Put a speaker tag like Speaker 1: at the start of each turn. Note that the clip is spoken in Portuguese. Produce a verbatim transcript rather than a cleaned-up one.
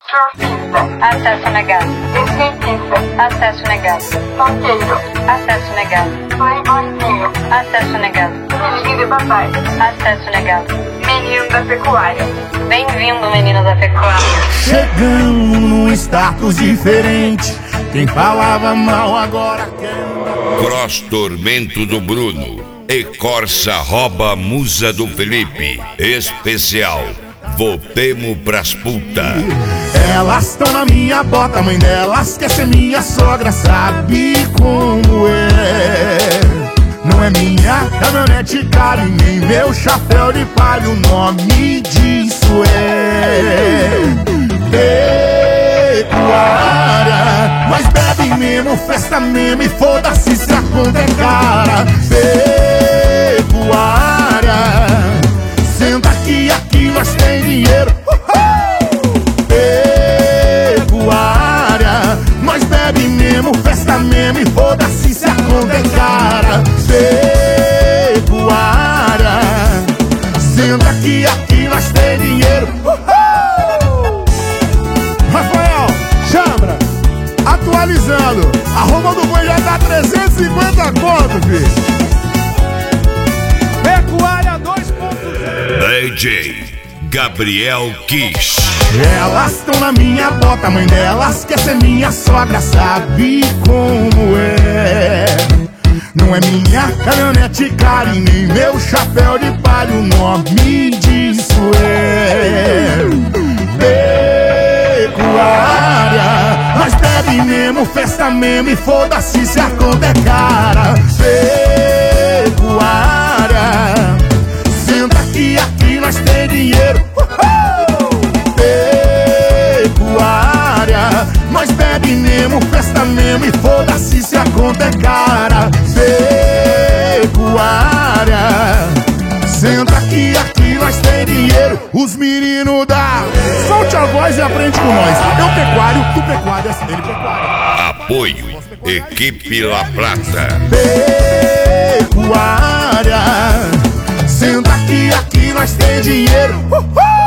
Speaker 1: Surfista.
Speaker 2: Acesso negado.
Speaker 1: Skatista.
Speaker 2: Acesso negado.
Speaker 1: Ponteiro.
Speaker 2: Acesso negado.
Speaker 1: Playboyzinho.
Speaker 2: Acesso negado.
Speaker 1: Filhinho de papai.
Speaker 2: Acesso negado.
Speaker 1: Menino da pecuária.
Speaker 2: Bem-vindo, menino da pecuária.
Speaker 3: Chegamos num status diferente. Quem falava mal agora quer.
Speaker 4: Cross Tormento do Bruno e Corsa rouba musa do Felipe. Especial. Voltemos pras puta.
Speaker 3: Elas tão na minha bota, mãe delas quer ser minha sogra, sabe como é? Não é minha caminhonete cara e nem meu chapéu de palha, o nome disso é pecuária. Mas bebe mesmo, festa mesmo e foda-se se a conta é cara. Pecuária. Senta aqui, aqui nós tem dinheiro. Pecuária. Nós bebe mesmo, festa mesmo e foda-se se a conta é cara. Pecuária. Senta aqui, aqui nós tem dinheiro. Rafael, chambra, atualizando. A roupa do boi já dá trezentos e cinquenta conto, filho. Pecuária dois ponto zero.
Speaker 4: D J Gabriel Kiss.
Speaker 3: Elas tão na minha bota, mãe delas quer ser minha sogra, sabe como é? Não é minha caminhonete cara e nem meu chapéu de palha, o nome disso é pecuária. Mas bebe mesmo, festa mesmo e foda-se se a conta é cara. Pecuária. Senta aqui, aqui nós tem dinheiro. Pecuária. Nós bebe mesmo, festa mesmo e foda-se se a conta é cara. Pecuária. Senta aqui, aqui nós tem dinheiro. Os meninos da solte a voz e aprende com nós. Eu pecuário, tu pecuárias, ele pecuária.
Speaker 4: Apoio Equipe La Plata.
Speaker 3: Pecuária. Senta aqui, aqui nós tem dinheiro. Uhul!